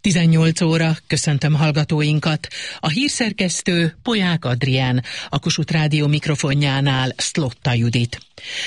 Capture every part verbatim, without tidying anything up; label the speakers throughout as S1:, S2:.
S1: tizennyolc óra, köszöntöm hallgatóinkat. A hírszerkesztő Polyák Adrián, a Kossuth Rádió mikrofonjánál Szlotta Judit.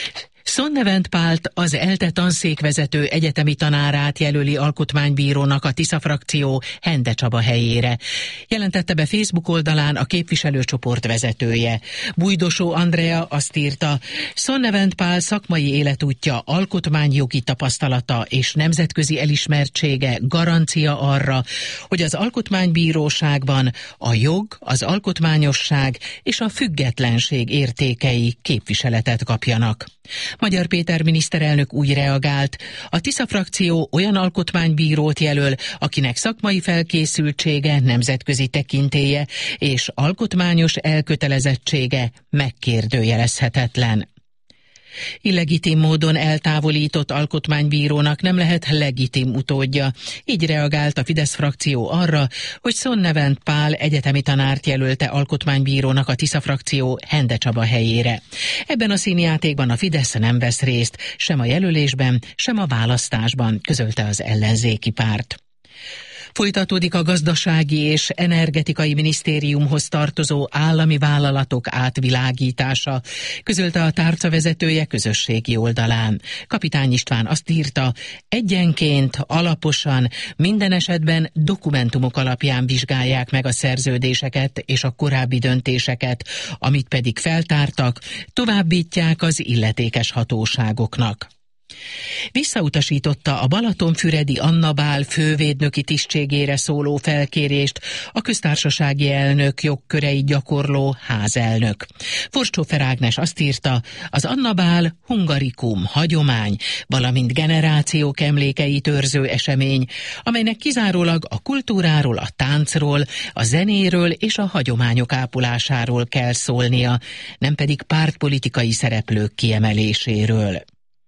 S1: Sonnevent Pált, az ELTE tanszékvezető egyetemi tanárát jelöli alkotmánybírónak a Tisza frakció Hende Csaba helyére. Jelentette be Facebook oldalán a képviselőcsoport vezetője. Bújdosó Andrea azt írta, Sonnevent Pál szakmai életútja, alkotmányjogi tapasztalata és nemzetközi elismertsége garancia arra, hogy az alkotmánybíróságban a jog, az alkotmányosság és a függetlenség értékei képviseletet kapjanak. Magyar Péter miniszterelnök úgy reagált, a Tisza frakció olyan alkotmánybírót jelöl, akinek szakmai felkészültsége, nemzetközi tekintélye és alkotmányos elkötelezettsége megkérdőjelezhetetlen. Illegitim módon eltávolított alkotmánybírónak nem lehet legitim utódja. Így reagált a Fidesz frakció arra, hogy Sonnevent Pál egyetemi tanárt jelölte alkotmánybírónak a Tisza frakció Hende Csaba helyére. Ebben a színjátékban a Fidesz nem vesz részt, sem a jelölésben, sem a választásban, közölte az ellenzéki párt. Folytatódik a gazdasági és energetikai minisztériumhoz tartozó állami vállalatok átvilágítása, közölte a tárca vezetője közösségi oldalán. Kapitány István azt írta, egyenként, alaposan, minden esetben dokumentumok alapján vizsgálják meg a szerződéseket és a korábbi döntéseket, amit pedig feltártak, továbbítják az illetékes hatóságoknak. Visszautasította a balatonfüredi Anna Bál fővédnöki tisztségére szóló felkérést a köztársasági elnök jogköreit gyakorló házelnök. Forssófer Ágnes azt írta, az Anna Bál hungarikum, hagyomány, valamint generációk emlékeit őrző esemény, amelynek kizárólag a kultúráról, a táncról, a zenéről és a hagyományok ápolásáról kell szólnia, nem pedig pártpolitikai szereplők kiemeléséről.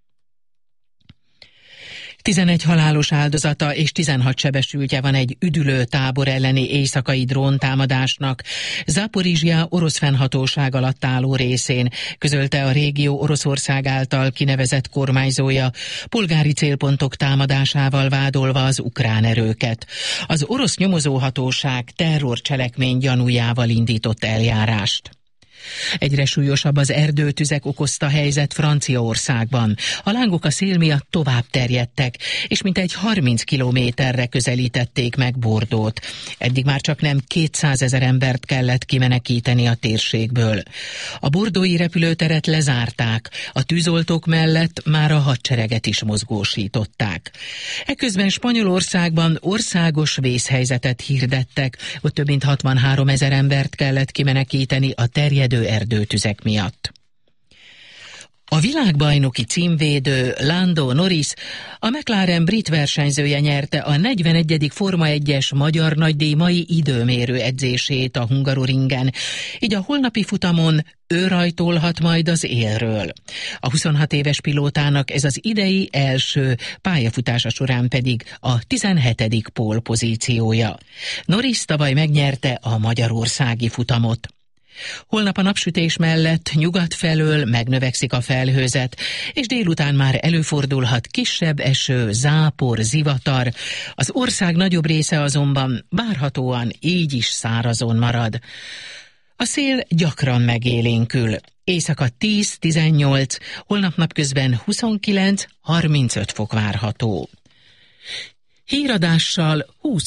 S1: tizenegy halálos áldozata és tizenhat sebesültje van egy üdülő tábor elleni éjszakai dróntámadásnak Zaporizsja orosz fennhatóság alatt álló részén, közölte a régió Oroszország által kinevezett kormányzója, polgári célpontok támadásával vádolva az ukrán erőket. Az orosz nyomozóhatóság terrorcselekmény gyanújával indított eljárást. Egyre súlyosabb az erdőtüzek okozta helyzet Franciaországban. A lángok a szél miatt tovább terjedtek, és mintegy harminc kilométerre közelítették meg Bordeauxot. Eddig már csak nem kétszázezer embert kellett kimenekíteni a térségből. A bordeauxi repülőteret lezárták, a tűzoltók mellett már a hadsereget is mozgósították. Eközben Spanyolországban országos vészhelyzetet hirdettek, ott több mint hatvanhárom ezer embert kellett kimenekíteni a terjedő erdőtüzek miatt. A világbajnoki címvédő Lando Norris, a McLaren brit versenyzője nyerte a negyvenegyedik Forma egyes magyar nagydíj mai időmérő edzését a Hungaroringen, így a holnapi futamon ő rajtolhat majd az élről. A huszonhat éves pilótának ez az idei első, pályafutása során pedig a tizenhetedik pólpozíciója. Norris tavaly megnyerte a magyarországi futamot. Holnap a napsütés mellett nyugat felől megnövekszik a felhőzet, és délután már előfordulhat kisebb eső, zápor, zivatar. Az ország nagyobb része azonban várhatóan így is szárazon marad. A szél gyakran megélénkül. Éjszaka tíz-tizennyolc, holnap napközben huszonkilenc-harmincöt fok várható. Híradással húsz